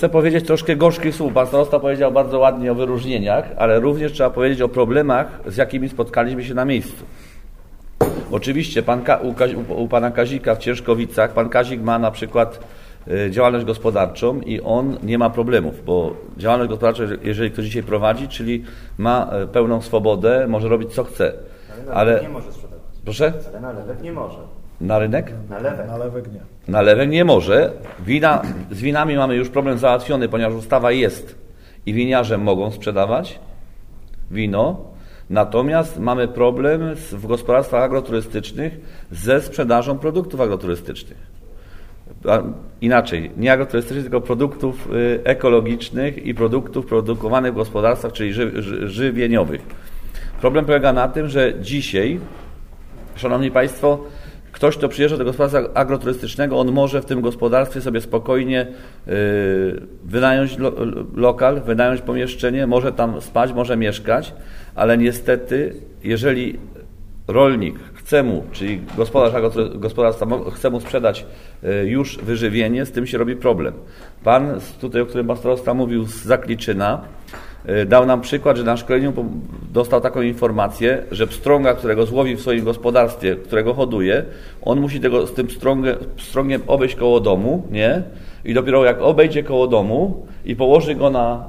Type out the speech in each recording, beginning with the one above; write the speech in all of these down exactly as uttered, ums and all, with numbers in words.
chcę powiedzieć troszkę gorzkich słów. Pan starosta powiedział bardzo ładnie o wyróżnieniach, ale również trzeba powiedzieć o problemach, z jakimi spotkaliśmy się na miejscu. Oczywiście pan, u, u pana Kazika w Ciężkowicach, pan Kazik ma na przykład y, działalność gospodarczą i on nie ma problemów, bo działalność gospodarczą, jeżeli ktoś dzisiaj prowadzi, czyli ma y, pełną swobodę, może robić co chce. Ale, ale nie może sprzedawać. Proszę? Ale na lewek nie może. Na rynek? Na lewek. Na lewek nie. Na lewek nie może. Wina, z winami mamy już problem załatwiony, ponieważ ustawa jest i winiarze mogą sprzedawać wino. Natomiast mamy problem z, w gospodarstwach agroturystycznych ze sprzedażą produktów agroturystycznych. A, inaczej, nie agroturystycznych, tylko produktów y, ekologicznych i produktów produkowanych w gospodarstwach, czyli ży, ży, żywieniowych. Problem polega na tym, że dzisiaj, szanowni państwo, ktoś, kto przyjeżdża do gospodarstwa agroturystycznego, on może w tym gospodarstwie sobie spokojnie y, wynająć lo, lokal, wynająć pomieszczenie, może tam spać, może mieszkać, ale niestety, jeżeli rolnik chce mu, czyli gospodarz gospodarstwa chce mu sprzedać y, już wyżywienie, z tym się robi problem. Pan tutaj, o którym pan starosta mówił, z Zakliczyna, dał nam przykład, że na szkoleniu dostał taką informację, że pstrąga, którego złowi w swoim gospodarstwie, którego hoduje, on musi tego z tym pstrągiem, pstrągiem obejść koło domu, nie? I dopiero jak obejdzie koło domu i położy go na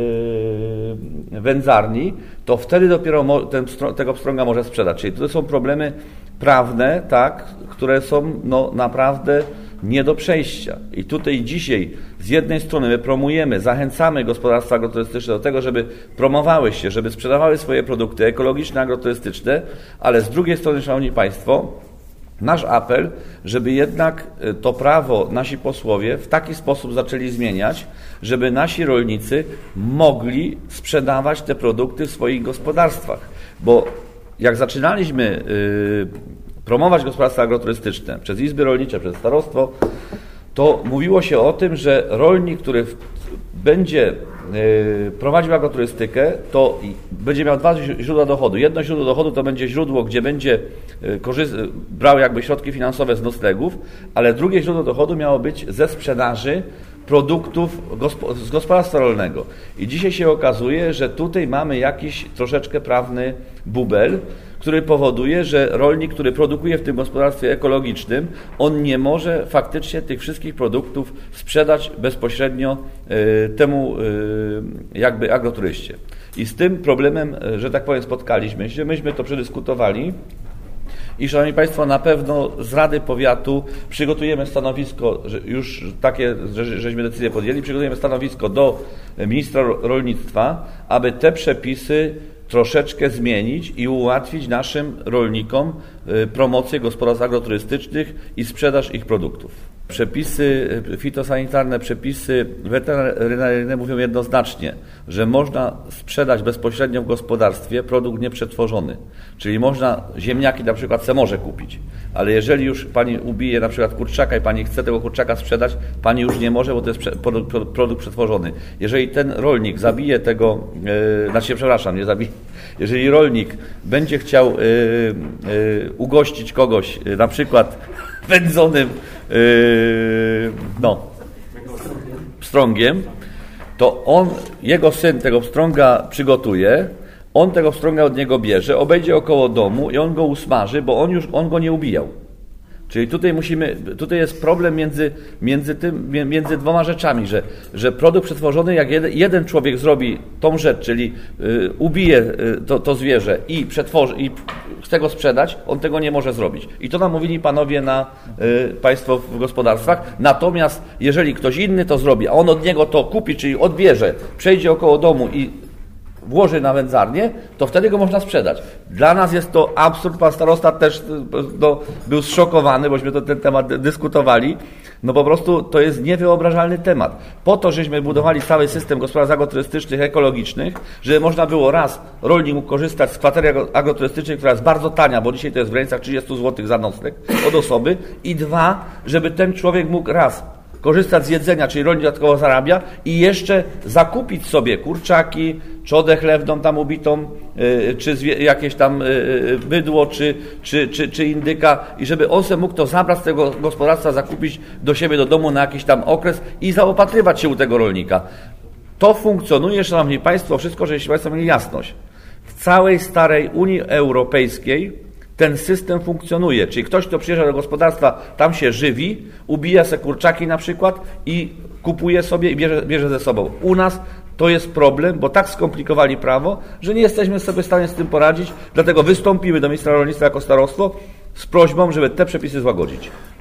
yy, wędzarni, to wtedy dopiero mo, ten, tego pstrąga może sprzedać. Czyli tutaj są problemy prawne, tak, które są no, naprawdę nie do przejścia. I tutaj dzisiaj z jednej strony my promujemy, zachęcamy gospodarstwa agroturystyczne do tego, żeby promowały się, żeby sprzedawały swoje produkty ekologiczne, agroturystyczne, ale z drugiej strony, szanowni państwo, nasz apel, żeby jednak to prawo nasi posłowie w taki sposób zaczęli zmieniać, żeby nasi rolnicy mogli sprzedawać te produkty w swoich gospodarstwach. Bo jak zaczynaliśmy yy, promować gospodarstwa agroturystyczne przez izby rolnicze, przez starostwo, to mówiło się o tym, że rolnik, który w, będzie y, prowadził agroturystykę, to będzie miał dwa źródła dochodu. Jedno źródło dochodu to będzie źródło, gdzie będzie y, korzy- brał jakby środki finansowe z noclegów, ale drugie źródło dochodu miało być ze sprzedaży produktów gospo- z gospodarstwa rolnego. I dzisiaj się okazuje, że tutaj mamy jakiś troszeczkę prawny bubel, który powoduje, że rolnik, który produkuje w tym gospodarstwie ekologicznym, on nie może faktycznie tych wszystkich produktów sprzedać bezpośrednio y, temu y, jakby agroturyście. I z tym problemem, że tak powiem, spotkaliśmy się, myśmy to przedyskutowali i szanowni państwo, na pewno z Rady Powiatu przygotujemy stanowisko, że już takie, że, żeśmy decyzję podjęli, przygotujemy stanowisko do ministra rolnictwa, aby te przepisy troszeczkę zmienić i ułatwić naszym rolnikom promocję gospodarstw agroturystycznych i sprzedaż ich produktów. Przepisy fitosanitarne, przepisy weterynaryjne mówią jednoznacznie, że można sprzedać bezpośrednio w gospodarstwie produkt nieprzetworzony. Czyli można ziemniaki na przykład se może kupić, ale jeżeli już pani ubije na przykład kurczaka i pani chce tego kurczaka sprzedać, pani już nie może, bo to jest produkt, produkt przetworzony. Jeżeli ten rolnik zabije tego, yy, znaczy przepraszam, nie zabije, jeżeli rolnik będzie chciał yy, yy, ugościć kogoś yy, na przykład wędzonym yy, no, pstrągiem, to on, jego syn tego pstrąga przygotuje, on tego pstrąga od niego bierze, obejdzie około domu i on go usmaży, bo on już on go nie ubijał. Czyli tutaj musimy, tutaj jest problem między, między tym, między dwoma rzeczami, że, że produkt przetworzony, jak jeden, jeden człowiek zrobi tą rzecz, czyli y, ubije y, to, to zwierzę i przetworzy, i chce go sprzedać, on tego nie może zrobić. I to nam mówili panowie na y, państwo w gospodarstwach. Natomiast jeżeli ktoś inny to zrobi, a on od niego to kupi, czyli odbierze, przejdzie około domu i włoży na wędzarnię, to wtedy go można sprzedać. Dla nas jest to absurd. Pan starosta też no, był zszokowany, bośmy to, ten temat dyskutowali. No po prostu to jest niewyobrażalny temat. Po to, żeśmy budowali cały system gospodarstw agroturystycznych, ekologicznych, żeby można było raz, rolnik mógł korzystać z kwatery agroturystycznej, która jest bardzo tania, bo dzisiaj to jest w granicach trzydzieści złotych za nocleg od osoby, i dwa, żeby ten człowiek mógł raz korzystać z jedzenia, czyli rolnik dodatkowo zarabia i jeszcze zakupić sobie kurczaki, trzodę chlewną tam ubitą, czy jakieś tam bydło, czy, czy, czy, czy indyka i żeby on sobie mógł to zabrać z tego gospodarstwa, zakupić do siebie, do domu na jakiś tam okres i zaopatrywać się u tego rolnika. To funkcjonuje, Szanowni Państwo, wszystko, żebyście Państwo mieli jasność. W całej starej Unii Europejskiej ten system funkcjonuje, czyli ktoś, kto przyjeżdża do gospodarstwa, tam się żywi, ubija se kurczaki na przykład i kupuje sobie i bierze, bierze ze sobą. U nas to jest problem, bo tak skomplikowali prawo, że nie jesteśmy sobie w stanie z tym poradzić, dlatego wystąpimy do ministra rolnictwa jako starostwo z prośbą, żeby te przepisy złagodzić.